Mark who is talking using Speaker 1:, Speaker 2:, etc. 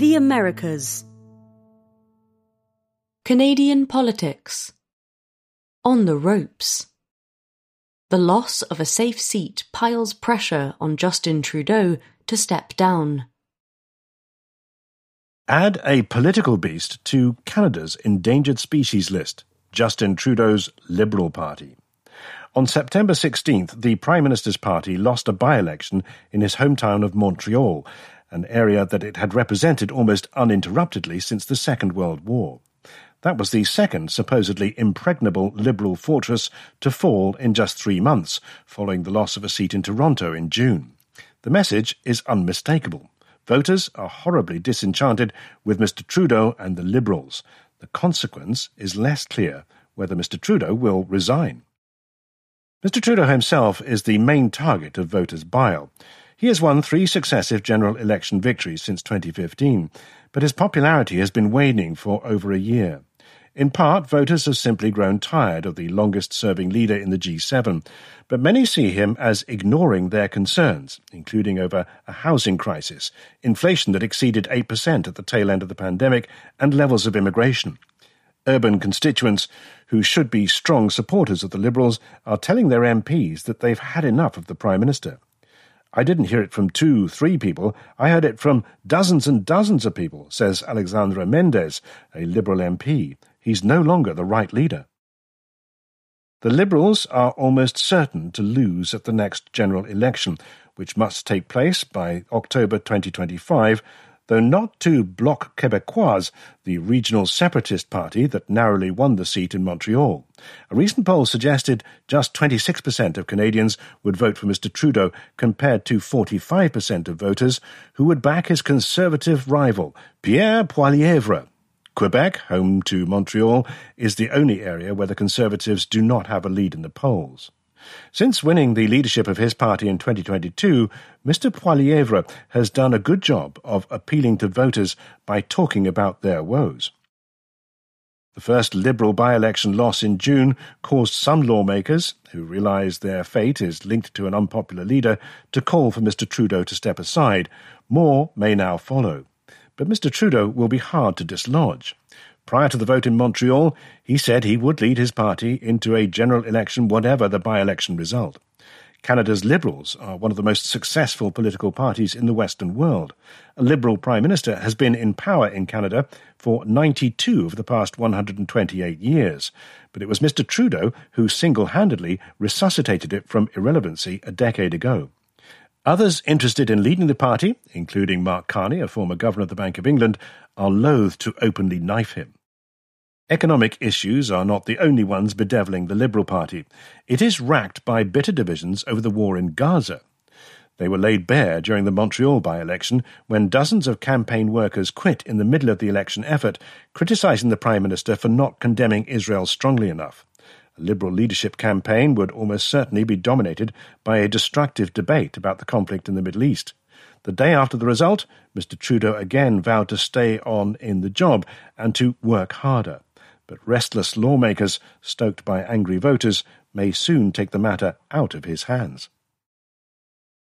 Speaker 1: The Americas. Canadian politics. On the ropes. The loss of a safe seat piles pressure on Justin Trudeau to step down.
Speaker 2: Add a political beast to Canada's endangered species list, Justin Trudeau's Liberal Party. On September 16th, the Prime Minister's party lost a by-election in his hometown of Montreal, an area that it had represented almost uninterruptedly since the Second World War. That was the second supposedly impregnable Liberal fortress to fall in just 3 months, following the loss of a seat in Toronto in June. The message is unmistakable. Voters are horribly disenchanted with Mr. Trudeau and the Liberals. The consequence is less clear whether Mr. Trudeau will resign. Mr. Trudeau himself is the main target of voters' bile. He has won 3 successive general election victories since 2015, but his popularity has been waning for over a year. In part, voters have simply grown tired of the longest-serving leader in the G7, but many see him as ignoring their concerns, including over a housing crisis, inflation that exceeded 8% at the tail end of the pandemic, and levels of immigration. Urban constituents, who should be strong supporters of the Liberals, are telling their MPs that they've had enough of the Prime Minister. I didn't hear it from 2-3 people, I heard it from dozens and dozens of people, says Alexandra Mendez, a Liberal MP. He's no longer the right leader. The Liberals are almost certain to lose at the next general election, which must take place by October 2025, though not to Bloc Québécois, the regional separatist party that narrowly won the seat in Montreal. A recent poll suggested just 26% of Canadians would vote for Mr. Trudeau, compared to 45% of voters who would back his conservative rival, Pierre Poilievre. Quebec, home to Montreal, is the only area where the Conservatives do not have a lead in the polls. Since winning the leadership of his party in 2022, Mr. Poilievre has done a good job of appealing to voters by talking about their woes. The first Liberal by-election loss in June caused some lawmakers, who realise their fate is linked to an unpopular leader, to call for Mr. Trudeau to step aside. More may now follow. But Mr. Trudeau will be hard to dislodge. Prior to the vote in Montreal, he said he would lead his party into a general election whatever the by-election result. Canada's Liberals are one of the most successful political parties in the Western world. A Liberal Prime Minister has been in power in Canada for 92 of the past 128 years, but it was Mr. Trudeau who single-handedly resuscitated it from irrelevancy a decade ago. Others interested in leading the party, including Mark Carney, a former governor of the Bank of England, are loath to openly knife him. Economic issues are not the only ones bedeviling the Liberal Party. It is racked by bitter divisions over the war in Gaza. They were laid bare during the Montreal by-election, when dozens of campaign workers quit in the middle of the election effort, criticising the Prime Minister for not condemning Israel strongly enough. A Liberal leadership campaign would almost certainly be dominated by a destructive debate about the conflict in the Middle East. The day after the result, Mr. Trudeau again vowed to stay on in the job and to work harder. But restless lawmakers, stoked by angry voters, may soon take the matter out of his hands.